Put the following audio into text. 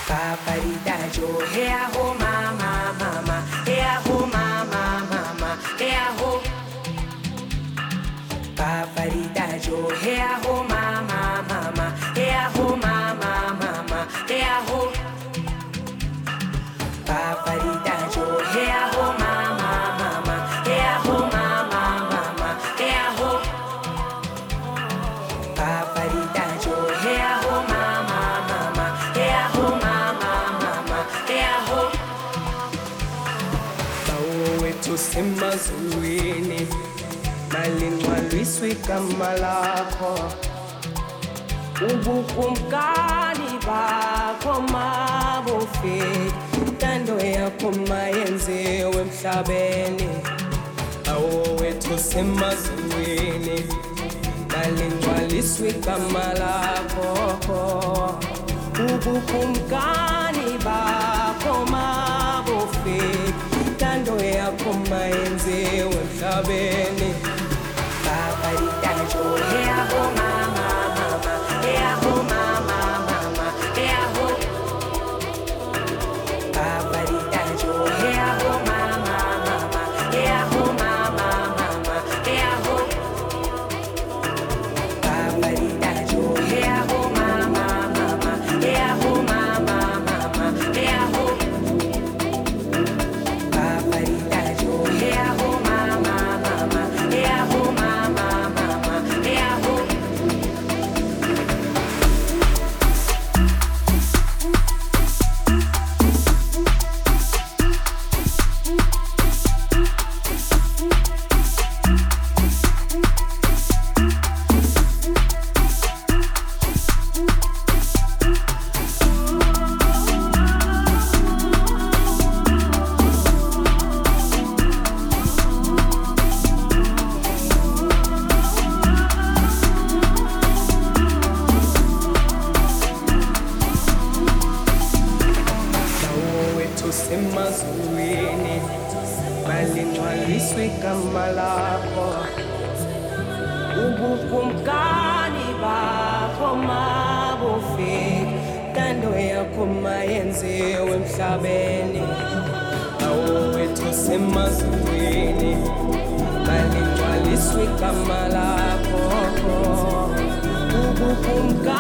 Paparita jo, hey ho mama mama, hey ho mama mama, hey ho. Paparita jo, hey ho mama mama, hey ho mama mama, hey ho. Paparita jo, hey ho mama mama, hey ho mama mama, hey ho. Paparita jo, hey ho mama mama, hey ho mama mama, hey ho. Bawo semazulwini malinwaliswe kama lakho ubukumkani bakho mabufike intando yakho mayenziwe emhlabeni awethu semazulwini malinwaliswe kama lakho ubukumkani bakho mabufike intando yakho mayenziwe emhlabeni Paparita jo, hey ho mama mama, hey ho mama mama, hey ho. Paparita jo, hey ho mama mama, hey ho mama mama, hey ho. Paparita jo, hey ho mama mama, hey ho mama mama, hey ho. Paparita jo, hey ho mama mama, hey ho mama mama, hey ho. Semazulwini malinwaliswe kama lakho ubukumkani bakho mabufike intando yakho mayenziwe emhlabeni awethu semazulwini malinwaliswe kama lakho ubukumkani